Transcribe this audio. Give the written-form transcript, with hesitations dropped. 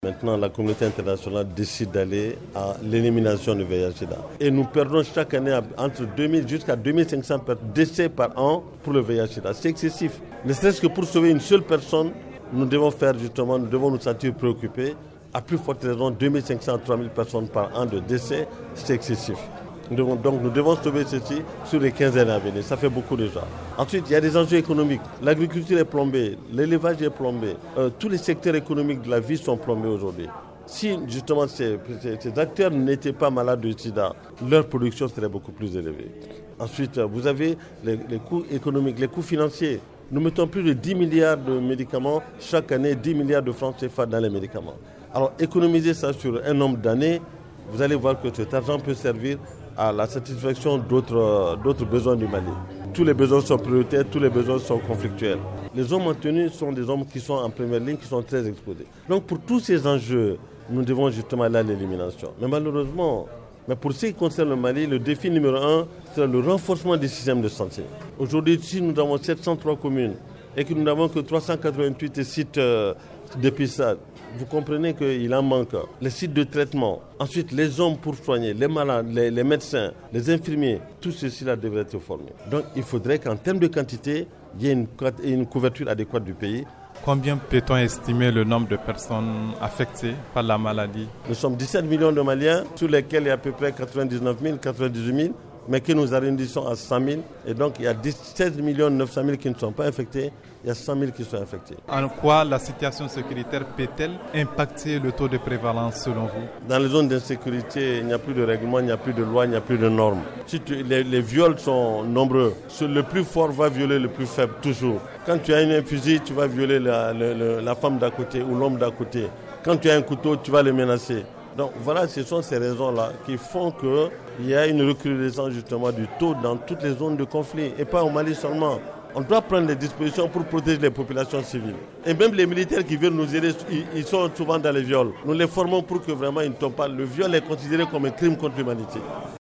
Maintenant, la communauté internationale décide d'aller à l'élimination du VIH-Sida. Et nous perdons chaque année entre 2000 jusqu'à 2500 décès par an pour le VIH-Sida. C'est excessif. Ne serait-ce que pour sauver une seule personne, nous devons nous sentir préoccupés. À plus forte raison, 2500 à 3000 personnes par an de décès, c'est excessif. Donc nous devons sauver ceci sur les 15 années à venir. Ça fait beaucoup déjà. Ensuite, il y a des enjeux économiques. L'agriculture est plombée, l'élevage est plombé. Tous les secteurs économiques de la vie sont plombés aujourd'hui. Si justement ces acteurs n'étaient pas malades du sida, leur production serait beaucoup plus élevée. Ensuite, vous avez les coûts économiques, les coûts financiers. Nous mettons plus de 10 milliards de médicaments chaque année, 10 milliards de francs CFA dans les médicaments. Alors économiser ça sur un nombre d'années, vous allez voir que cet argent peut servir à la satisfaction d'autres besoins du Mali. Tous les besoins sont prioritaires, tous les besoins sont conflictuels. Les hommes en tenue sont des hommes qui sont en première ligne, qui sont très exposés. Donc pour tous ces enjeux, nous devons justement aller à l'élimination. Mais malheureusement, pour ce qui concerne le Mali, le défi numéro 1, c'est le renforcement des systèmes de santé. Aujourd'hui, si nous avons 703 communes et que nous n'avons que 388 sites d'épistage, vous comprenez qu'il en manque. Les sites de traitement, ensuite les hommes pour soigner, les malades, les médecins, les infirmiers, tout ceci-là devrait être formé. Donc il faudrait qu'en termes de quantité, il y ait une couverture adéquate du pays. Combien peut-on estimer le nombre de personnes affectées par la maladie? Nous sommes 17 millions de Maliens, sur lesquels il y a à peu près 99 000, 98 000, mais que nous arrondissons à 100 000. Et donc il y a 17 900 000 qui ne sont pas infectés. Il y a 100 000 qui sont infectés. En quoi la situation sécuritaire peut-elle impacter le taux de prévalence selon vous? Dans les zones d'insécurité, il n'y a plus de règlement, il n'y a plus de loi, il n'y a plus de normes. Les viols sont nombreux. Le plus fort va violer le plus faible, toujours. Quand tu as un fusil, tu vas violer la femme d'à côté ou l'homme d'à côté. Quand tu as un couteau, tu vas le menacer. Donc voilà, ce sont ces raisons-là qui font qu'il y a une recrudescence justement du taux dans toutes les zones de conflit, et pas au Mali seulement. On doit prendre les dispositions pour protéger les populations civiles. Et même les militaires qui veulent nous aider, ils sont souvent dans les viols. Nous les formons pour que vraiment ils ne tombent pas. Le viol est considéré comme un crime contre l'humanité.